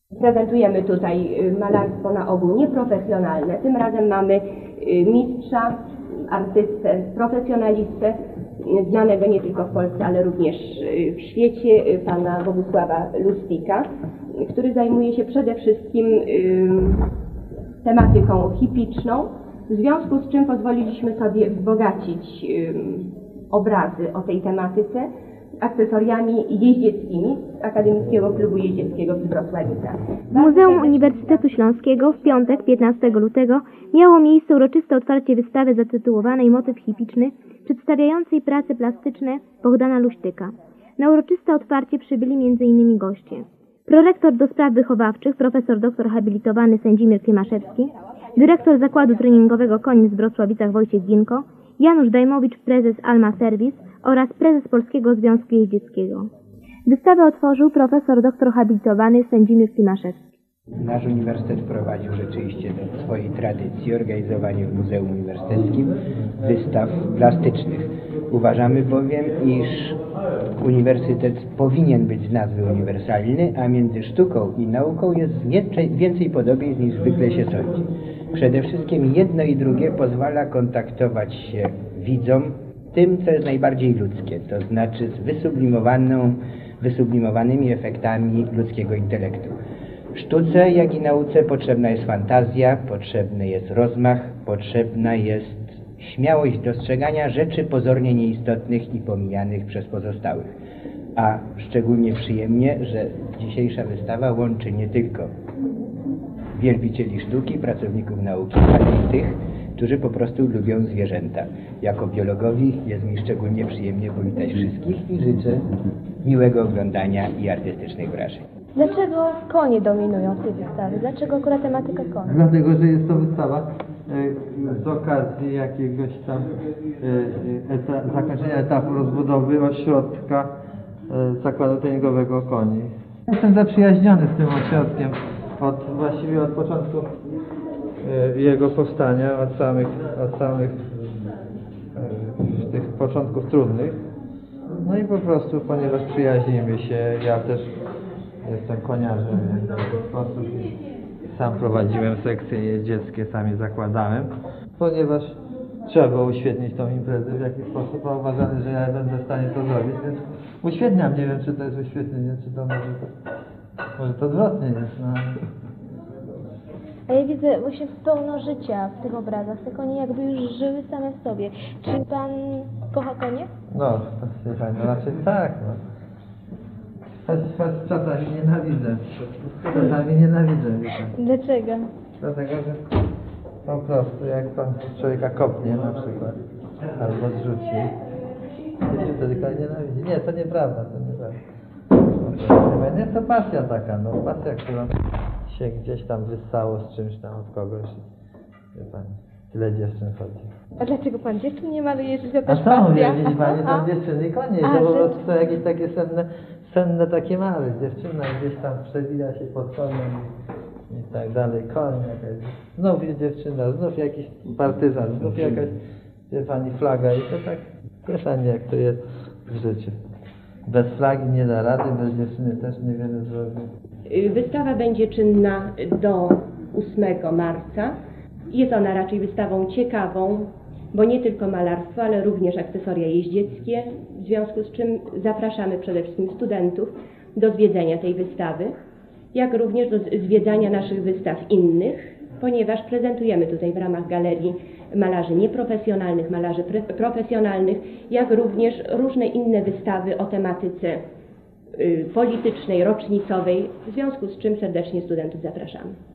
Prezentujemy tutaj malarstwo na ogół nieprofesjonalne. Tym razem mamy mistrza, artystę, profesjonalistę, znanego nie tylko w Polsce, ale również w świecie, pana Bogusława Lustika, który zajmuje się przede wszystkim tematyką hipiczną, w związku z czym pozwoliliśmy sobie wzbogacić obrazy o tej tematyce akcesoriami jeździeckimi z Akademickiego Klubu Jeździeckiego w Wrocławica. W Muzeum Uniwersytetu Śląskiego w piątek, 15 lutego, miało miejsce uroczyste otwarcie wystawy zatytułowanej Motyw hipiczny, przedstawiającej prace plastyczne Bohdana Luśtyka. Na uroczyste otwarcie przybyli m.in. goście: prorektor do spraw wychowawczych, profesor doktor habilitowany Sędzimir Klimaszewski, dyrektor Zakładu Treningowego Konin w Wrocławicach Wojciech Ginko, Janusz Dajmowicz, prezes Alma Service oraz prezes Polskiego Związku Jeździeckiego. Wystawę otworzył profesor doktor habilitowany Sędzimir Klimaszewski. Nasz uniwersytet wprowadził rzeczywiście do swojej tradycji organizowanie w Muzeum Uniwersyteckim wystaw plastycznych. Uważamy bowiem, iż uniwersytet powinien być z nazwy uniwersalny, a między sztuką i nauką jest więcej podobieństw niż zwykle się sądzi. Przede wszystkim jedno i drugie pozwala kontaktować się widzom tym, co jest najbardziej ludzkie, to znaczy z wysublimowanymi efektami ludzkiego intelektu. Sztuce, jak i nauce potrzebna jest fantazja, potrzebny jest rozmach, potrzebna jest śmiałość dostrzegania rzeczy pozornie nieistotnych i pomijanych przez pozostałych. A szczególnie przyjemnie, że dzisiejsza wystawa łączy nie tylko wielbicieli sztuki, pracowników nauki, ale i tych, którzy po prostu lubią zwierzęta. Jako biologowi jest mi szczególnie przyjemnie powitać wszystkich i życzę miłego oglądania i artystycznych wrażeń. Dlaczego konie dominują w tej wystawie? Dlaczego akurat tematyka koni? Dlatego, że jest to wystawa z okazji jakiegoś tam zakończenia etapu rozbudowy ośrodka Zakładu Treningowego Koni. Jestem zaprzyjaźniony z tym ośrodkiem właściwie od początku jego powstania, od samych tych początków trudnych. No i po prostu, ponieważ przyjaźnimy się, ja też jestem koniarzem w ten sposób i sam prowadziłem sekcje jeździeckie, sami zakładałem, ponieważ trzeba było uświetnić tą imprezę w jakiś sposób, a uważamy, że ja będę w stanie to zrobić, więc uświetniam. Nie wiem, czy to jest uświetnienie, czy to może to odwrotnie jest. No. A ja widzę właśnie pełno życia w tych obrazach. Te konie jakby już żyły same w sobie. Czy pan kocha konie? No, to wie pani, no raczej tak. No. Czasami nienawidzę. Czasami nienawidzę. Dlaczego? Dlatego, że po prostu jak pan człowieka kopnie na przykład, albo zrzuci, to wtedy koń nienawidzi. Nie, to nieprawda, to nieprawda. Nie, to pasja taka, no pasja, którą się gdzieś tam wyssało z czymś tam od kogoś. Wie pani, tyle dziewczyn chodzi. A dlaczego pan dziewczyn nie maluje, jeżeli to też A pasja? co mówię, widzi pani, tam dziewczyny i konie, to po prostu to jakieś takie senne takie małe. Dziewczyna gdzieś tam przewija się pod koniem i tak dalej, koń jakaś. Znów jest dziewczyna, znów jakiś partyzan, znów jakaś, wie pani, flaga i to tak, wie pani, jak to jest w życiu. Bez flagi nie da rady, bez dziewczyny też niewiele zrobi. Wystawa będzie czynna do 8 marca. Jest ona raczej wystawą ciekawą, bo nie tylko malarstwo, ale również akcesoria jeździeckie, w związku z czym zapraszamy przede wszystkim studentów do zwiedzenia tej wystawy, jak również do zwiedzania naszych wystaw innych, ponieważ prezentujemy tutaj w ramach galerii malarzy nieprofesjonalnych, malarzy profesjonalnych, jak również różne inne wystawy o tematyce politycznej, rocznicowej, w związku z czym serdecznie studentów zapraszamy.